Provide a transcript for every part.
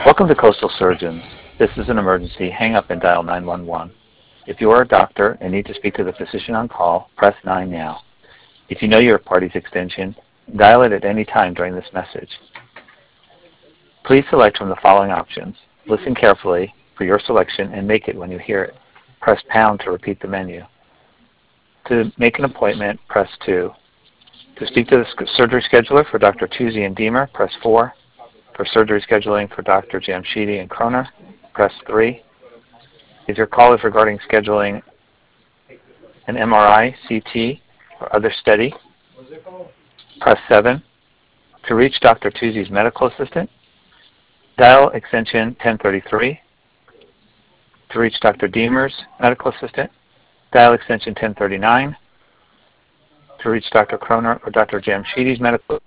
Welcome to Coastal Surgeons. This is an emergency. Hang up and dial 911. If you are a doctor and need to speak to the physician on call, press 9 now. If you know your party's extension, dial it at any time during this message. Please select from the following options. Listen carefully for your selection and make it when you hear it. Press pound to repeat the menu. To make an appointment, press 2. To speak to the surgery scheduler for Dr. Tuzzi and Deemer, press 4. For surgery scheduling for Dr. Jamshidi and Kroner, press 3. If your call is regarding scheduling an MRI, CT, or other study, press 7. To reach Dr. Tuzzi's medical assistant, dial extension 1033. To reach Dr. Deemer's medical assistant, dial extension 1039. To reach Dr. Kroner or Dr. Jamshidi's medical.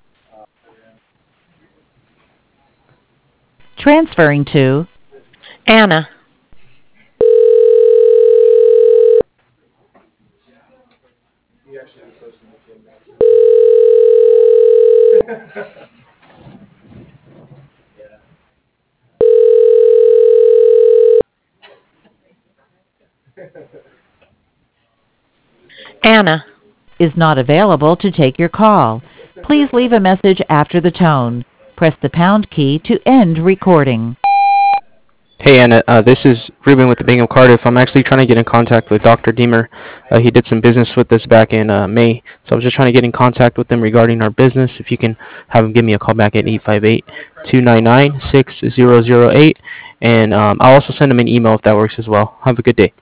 Transferring to Anna. Anna is not available to take your call. Please leave a message after the tone. Press the pound key to end recording. Hey Anna, this is Ruben with the Bingham Cardiff. I'm actually trying to get in contact with Dr. Deemer. He did some business with us back in May, so I was just trying to get in contact with him regarding our business. If you can have him give me a call back at 858-299-6008, and I'll also send him an email if that works as well. Have a good day.